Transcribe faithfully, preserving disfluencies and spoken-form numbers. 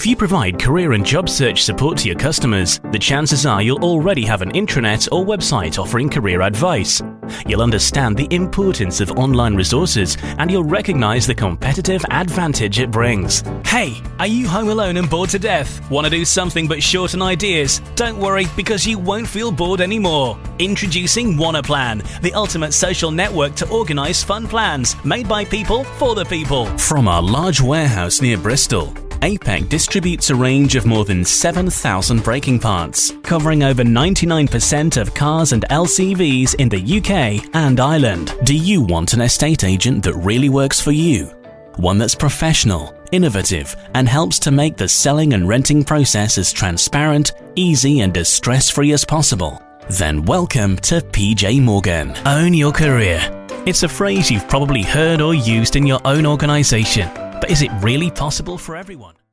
If you provide career and job search support to your customers, the chances are you'll already have an intranet or website offering career advice. You'll understand the importance of online resources and you'll recognize the competitive advantage it brings. Hey, are you home alone and bored to death? Want to do something but short on ideas? Don't worry, because you won't feel bored anymore. Introducing WannaPlan, the ultimate social network to organize fun plans made by people for the people. From our large warehouse near Bristol, A P E C distributes a range of more than seven thousand braking parts, covering over ninety-nine percent of cars and L C Vs in the U K and Ireland. Do you want an estate agent that really works for you? One that's professional, innovative, and helps to make the selling and renting process as transparent, easy, and as stress-free as possible? Then welcome to P J Morgan. Own your career. It's a phrase you've probably heard or used in your own organization. But is it really possible for everyone?